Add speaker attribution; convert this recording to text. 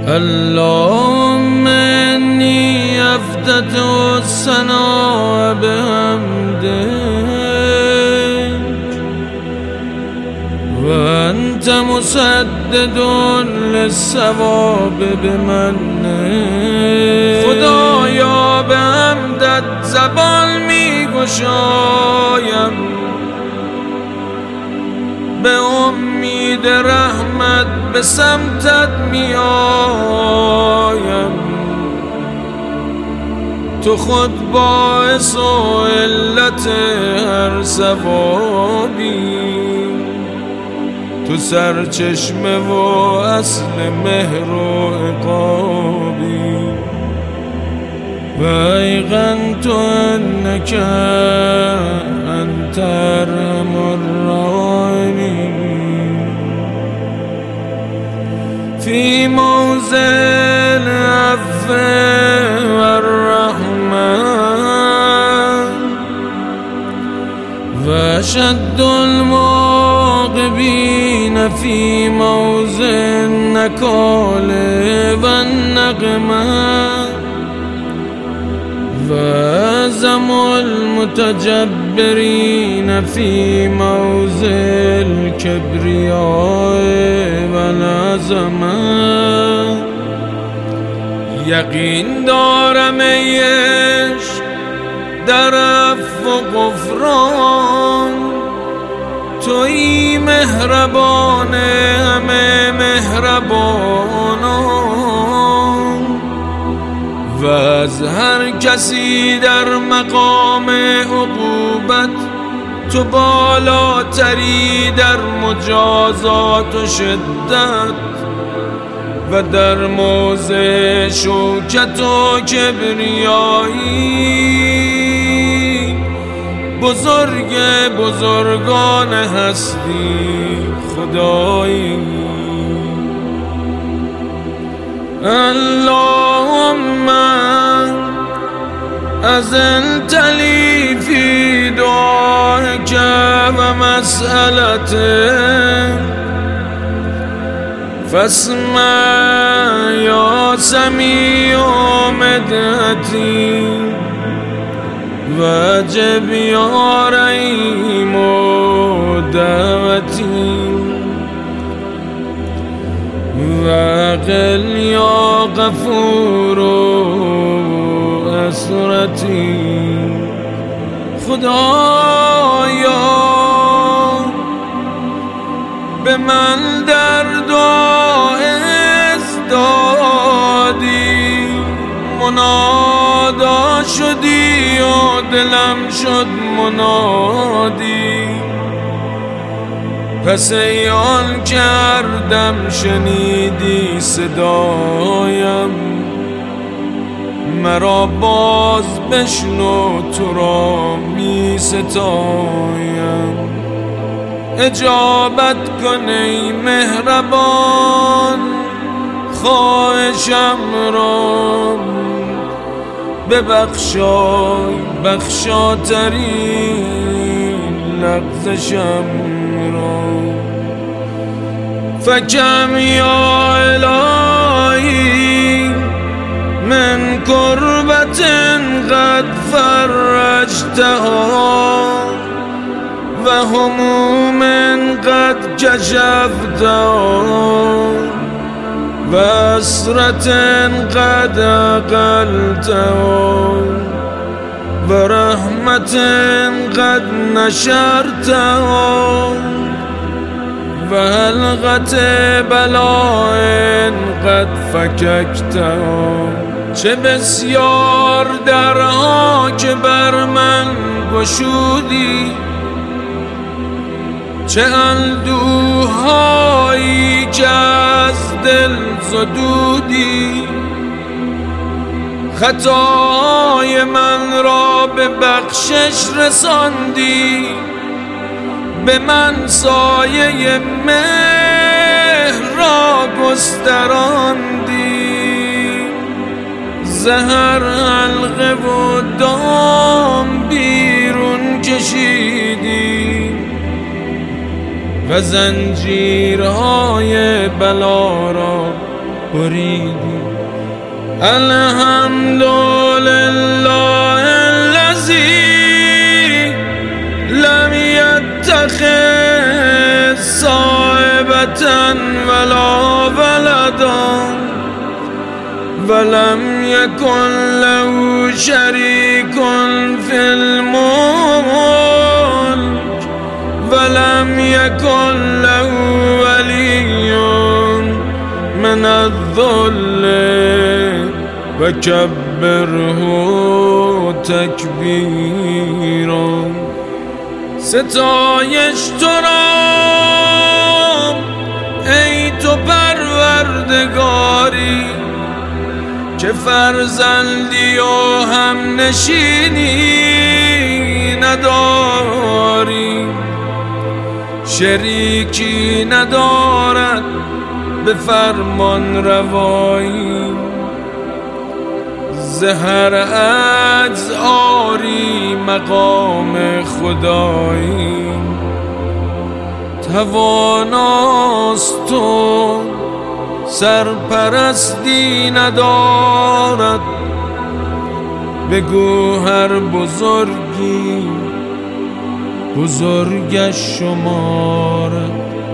Speaker 1: اللهم إني أفتتح الثناء بحمدك وأنت مسدد للصواب بمنك. خدایا به حمدت زبان می گشایم، به امید رحمت به سمتت می آیم. تو خود باعث و علت هر ثوابی، تو سرچشمه و اصل مهر و عقابی. و ایقنت انک انت ارحم الراحمین. فی موضع العفو والرحمة وشد المعاقبین فی موضع النکال والنقمة وأعظم المتجبرین فی موضع الکبریاء والعظمة. یقین دارم ای عشق در عفو و غفران، تویی مهربان همه مهربانان. و از هر کسی در مقام عقوبت تو بالاتری در مجازات و شدت، و در موضع شوکت و کبریایی بزرگ بزرگان هستی خدایی. اللهم أذنت لي في دعائك ومسألتك، فاسمع يا سميع مدحتي، واجب يا رحيم دعوتي، واقل یا غفور اسرتی. خدایا به من در دعا دادی، منادا شدی و دلم شد منادی. پس ای آن کردم شنیدی صدایم، مرا باز بشنو تو را می ستایم. اجابت کن ای مهربان خواهشم را، ببخشای بخشاترین لغزشم را. فکم یا الهی من کربت قد فرجتها و هموم قد کشفتها و اسرت قد اقلتها و رحمت قد نشرتها و حلقت بلاء قد فککتها. چه بسیار درها که بر من گشودی، چه اندوهایی که از دل زدودی. خطای من را به بخشش رساندی، به من سایه مهر را گستراندی. زهر حلقه و دام بیرون کشیدی و زنجیرهای بلا را بریدی. الحمدلله الذی لم يتخذ صاحبة ولا ولدا ولم يكن له شريك في الملك ولم يكن له ولي من الذل وكبره تكبيرا. ستایش تو را ای تو پروردگاری که فرزندی و هم نشینی نداری، شریکی ندارد به فرمان روایی، زهر عجز آری مقام خدایی. تواناست تو سرپرستی ندارد، بگو هر بزرگی بزرگش شمارد.